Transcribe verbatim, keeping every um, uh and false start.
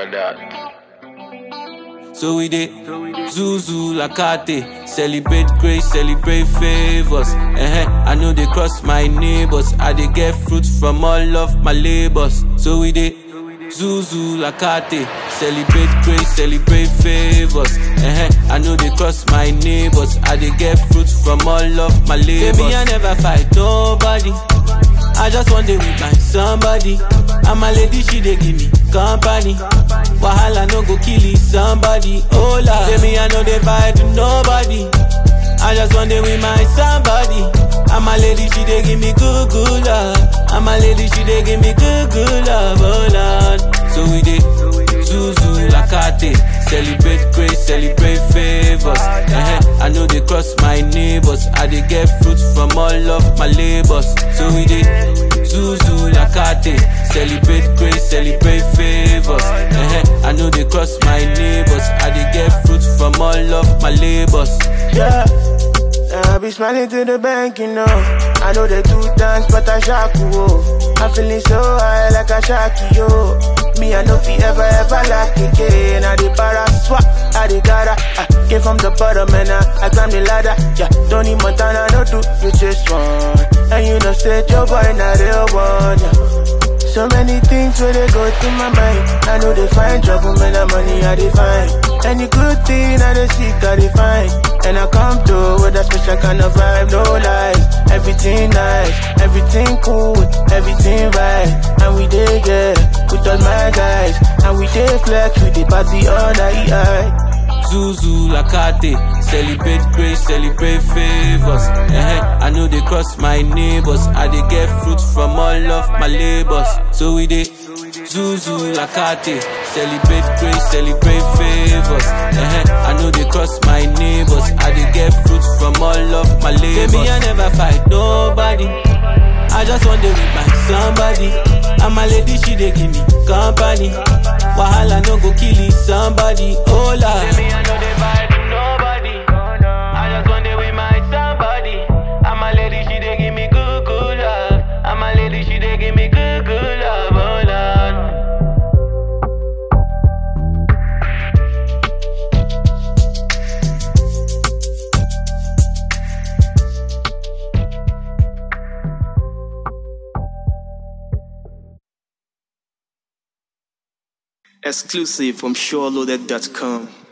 like that. So we dey Zuzu Lakate, celebrate grace, celebrate favors. Uh-huh. I know they cross my neighbors, I dey get fruits from all of my labors. So we dey Zuzu Lakate, celebrate grace, celebrate favors. Uh-huh. I know they cross my neighbors, I dey get fruits from all of my labors. Baby, I never fight nobody, I just want to with my somebody. And my lady, she dey give me company. Wahala no go kill it, somebody. Oh la, say me I know they fight with nobody, I just want to with my somebody. And my lady, she dey give me good, good love. And my lady, she dey give me good, good love. Oh Lord, so we dey Zuzu Lakate, celebrate grace, celebrate favors. Uh-huh. I know they cross my neighbors, I dey get fruits from all of my labors. So we dey Zuzu Lakate, celebrate grace, celebrate favors. Uh-huh. I know they cross my neighbors, I dey get fruits from all of my labors. Yeah, I be smiling to the bank, you know. I know they two times, but I shock you, oh. I'm feeling so high like a sharky, yo. Me, I know fi ever, ever like again. I dey para swap, I dey gotta. I came from the bottom and I, I climbed the ladder. Yeah, Tony Montana, no do, you just one. And you know, say your boy, not real one, yeah. So many things where they go through my mind. I know they find trouble, man, the money I dey find. Any good thing I dey seek, I dey find. And I come through with a special kind of vibe, no lies. Everything nice, everything cool, everything right. And we dey get with all my guys. And we dey flex, we dey party all night. Zuzu Lakate, celebrate grace, celebrate favors. Uh-huh. I know they cross my neighbors, I dey get fruits from all of my labors. So we dey Zuzu Lakate, celebrate grace, celebrate favors. Uh-huh. I know they cross my neighbors, I dey get fruits from all of my labors. Baby, I never fight nobody, I just want to with my somebody. And my lady, she dey give me company. Wahala no go kill it, somebody. Oh la, say me I know they fight with nobody, I just want to with my somebody. And my lady, she dey give me good, good love. And my lady, she dey give me good, good love. Oh Lord. Exclusive from SureLoaded dot com.